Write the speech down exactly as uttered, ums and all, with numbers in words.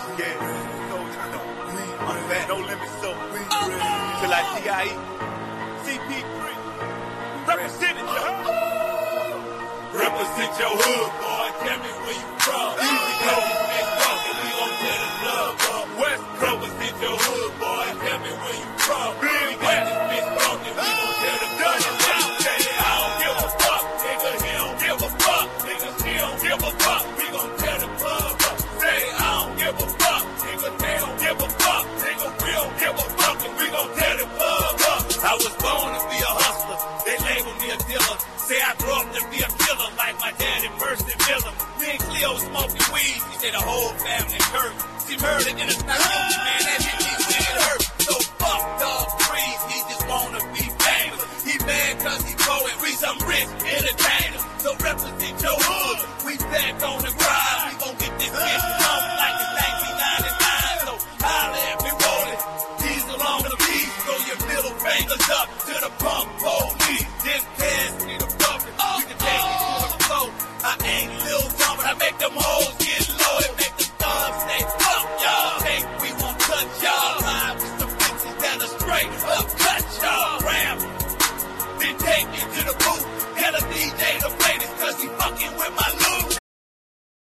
Yeah, I'm back, no limit, so we till I D I E. C P three, represent it, y'all. Represent your hood, boy. Tell me where you from. Easy go, big fuck, and we gon' tear the club up. West Coast, represent your hood, boy. Tell me where you from. We got this bitch fuck, and we gon' tear the club up. I don't give a fuck, nigga. He don't give a fuck, nigga. He don't give a fuck. We gon' tear the club up. Say, I don't give a fuck, nigga. They don't give a fuck, nigga. We don't give a fuck, and we gon' tear the club up. I was born to be a hustler. They label me a dealer. Say I grew up to be a killer like my daddy Percy Miller. Me and Cleo smoking weed. He said the whole family hurt. See murder in a style, man, that hit me when it hurt. So fuck dog trees, he just wanna be famous. He mad cause he poet, we some rich entertainer. So represent your hood, we back on the grind. We gon' get this shit on like it's nineteen ninety-nine. So holla at me, roll it. Diesel on the beat, throw your middle fingers up to the pump.